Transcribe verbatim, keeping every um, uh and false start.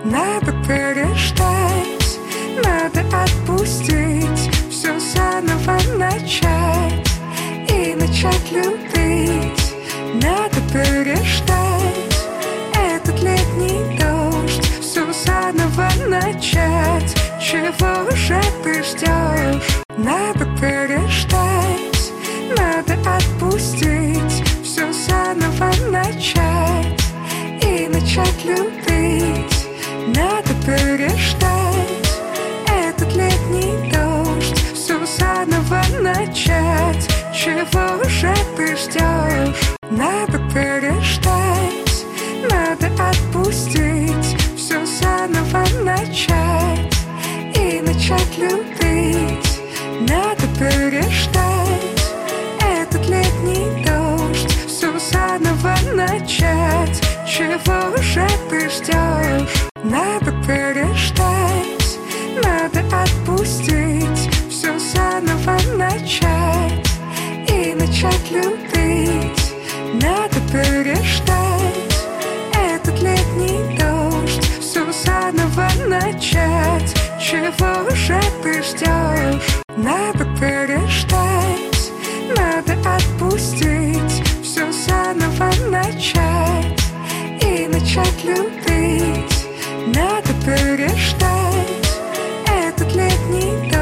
Надо переждать, надо отпустить, все заново начать и начать любить. Надо переждать этот летний дождь, все заново начать. Чего же ты ждешь? Надо переждать, надо отпустить, все заново начать и начать любить. Надо переждать этот летний дождь, все заново начать. Чего же ты ждешь? Надо переждать, надо отпустить, все заново начать и начать любить. Надо переждать этот летний дождь, все заново начать. Чего же ты ждешь? Надо переждать, надо отпустить, все заново начать и начать любить. Надо переждать этот летний дождь, все заново начать. Чего же ты ждешь? Надо переждать, надо отпустить, все заново начать и начать любить. Надо переждать